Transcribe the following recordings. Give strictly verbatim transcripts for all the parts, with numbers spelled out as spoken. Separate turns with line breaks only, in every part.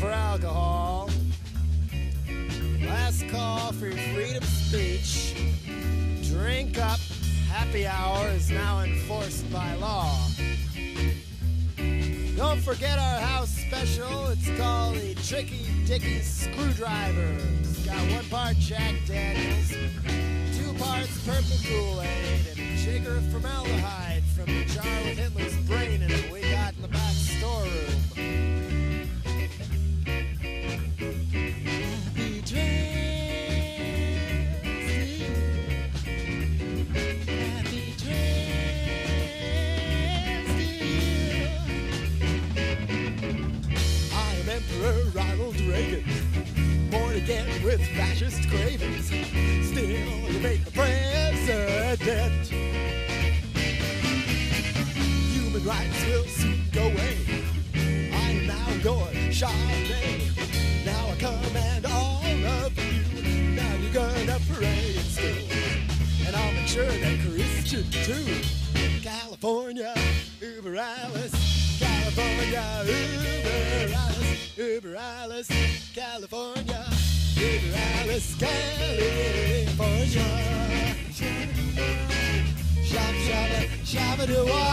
for alcohol. Last call for your freedom of speech. Drink up. Happy hour is now enforced by law. Don't forget our house special. It's called the Tricky Dicky Screwdriver. It's got one part Jack Daniels, two parts purple Kool-Aid, and a jigger of formaldehyde from the jar with Hitler's brain in it we got in the back storeroom. Happy trails to you. Happy trails to you. I am Emperor Ronald Reagan, born again with fascist cravings. Still, you make the president. Human rights will soon go away. I am now your Chardonnay. Now I command all of you. Now you're gonna parade still. And I'll make sure that Christian too. California, Uber Alice. California, Uber Alice. Uber Alice, California. Uber Alice, California. Shabba, shabba, shabba, do I?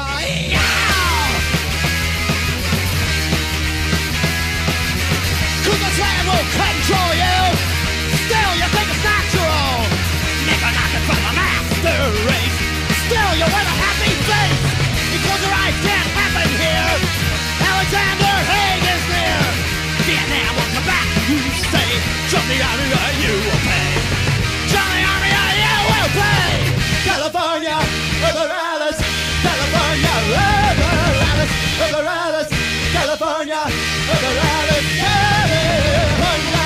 Cause the sand will control you. Still you think it's natural. Never nothing from a master race. Still you wear a happy face. Because your eyes can't happen here. Alexander Haig is near. Vietnam will come back, you say. Join the army or you will pay. Join the army or you will pay. California, Uber Alice. California, Uber Alice. Uber Alice. California, Uber Alice. California.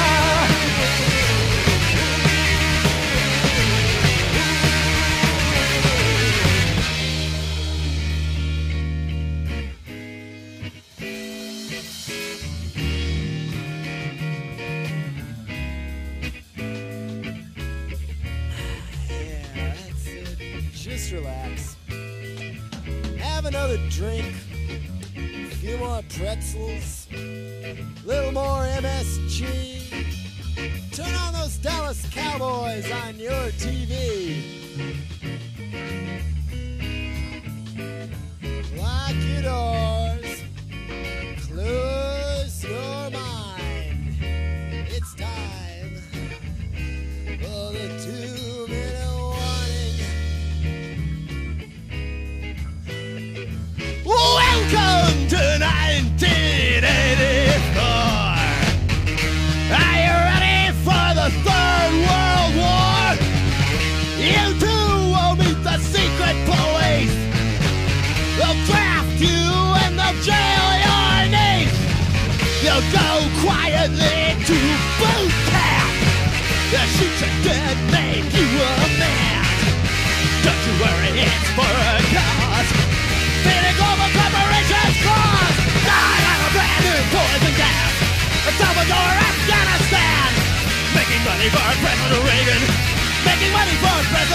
Just relax. Have another drink. A few more pretzels. A little more M S G. Turn on those Dallas Cowboys on your T V. Lock your doors. Close your mind. It's time for the two-minute Welcome to nineteen eighty-four. Are you ready for the Third World War? You too will meet the secret police. They'll draft you and they'll jail your niece. They'll go quietly to boot camp. They'll shoot you dead, make you a man. Don't you worry, it's for a cause. Feeding global corporations cause. Die on a brand new poison gas. Salvador, Afghanistan. Making money for President Reagan. Making money for President